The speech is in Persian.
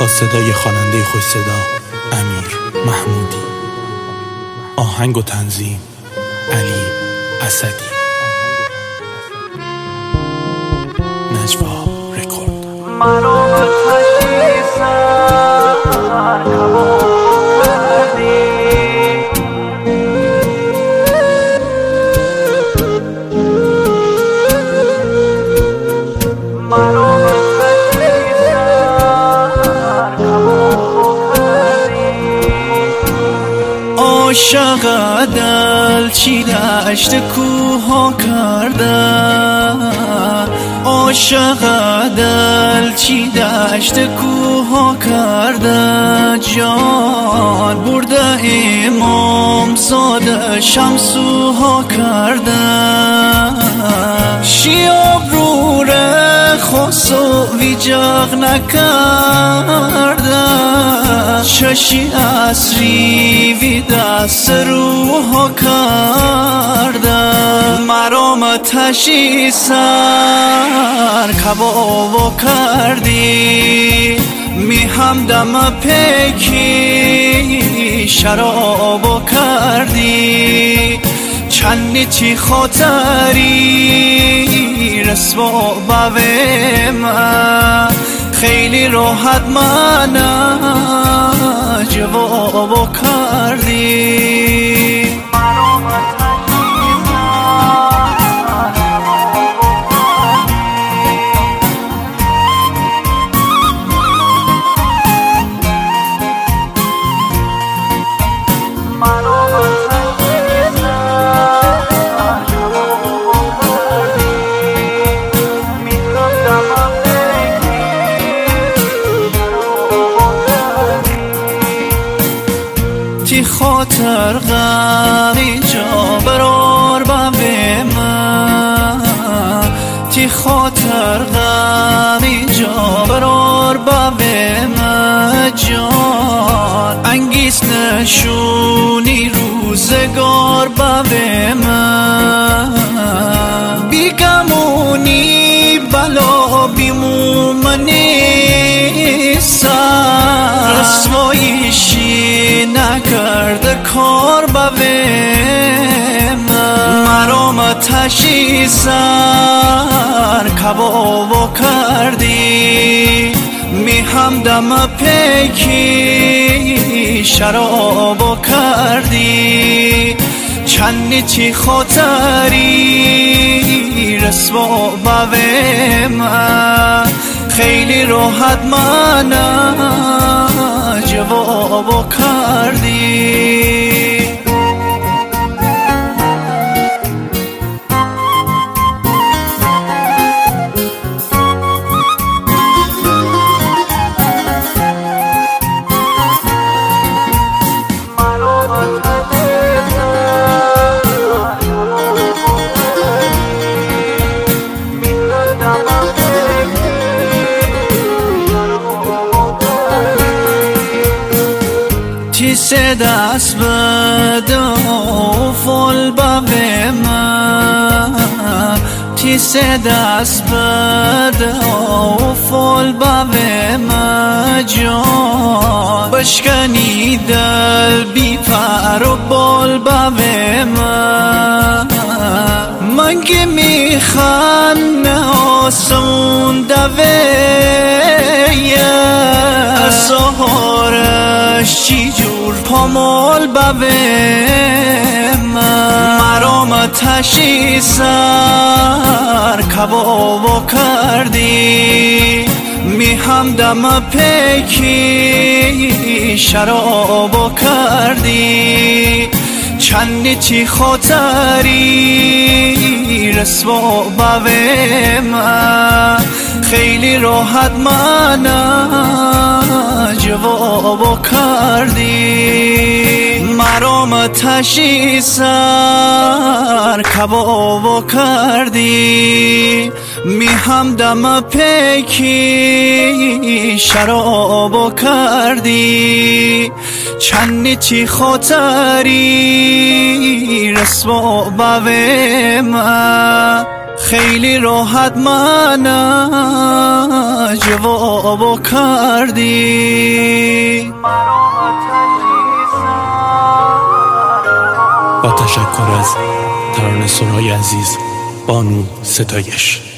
با صدای خواننده خوش صدا امیر محمودی، آهنگ و تنظیم علی اسدی، نجوا رکورد. عاشق دل چی دشت کوها کرده، عاشق دل چی دشت کوها کرده، جان برده امام زاده شمسوها کرده، شیاب رو خسو ویجاق نکرده، چشی اسری وی دست روها کرده، مرام تشی سر کبابا کردی، می همدم پیکی شرابا کردی، چندی چی خاطری رسوا باوی من، خیلی راحت من جواب کردی. تی خاطر غمی جا برار به من، تی خاطر غمی جا برار به من، جان انگیز نشونی روزگار به من، بیگمونی بلا بیمومنی سر، رسوایشی نکرده کار باوی من، مرام تشی سر کبابا کردی، می همدم پیکی شرابا کردی، چندی چی خاطری رسوا باوی من، خیلی راحت من جواب کردی. تی سه دست بده و فال باوی من، تی سه دست بده و فال باوی من، جان بشکنی دل بی پر و بال باوی من، من که میخوان آسمون دویه، سهارش چی جور پامال باوی من، مرام تشی سر کبابا کردی، می همدم پیکی شرابا کردی، چندی چی خاطری رسوا باوی من، خیلی راحت من جواب کردی، مرام تشی سر کبابا کردی، می همدم پیکی شرابا کردی، چندی چی خاطری رسوا باوی من، خیلی راحت من جواب کردی. تشکر از ترانه سرای عزیز، بانو ستایش.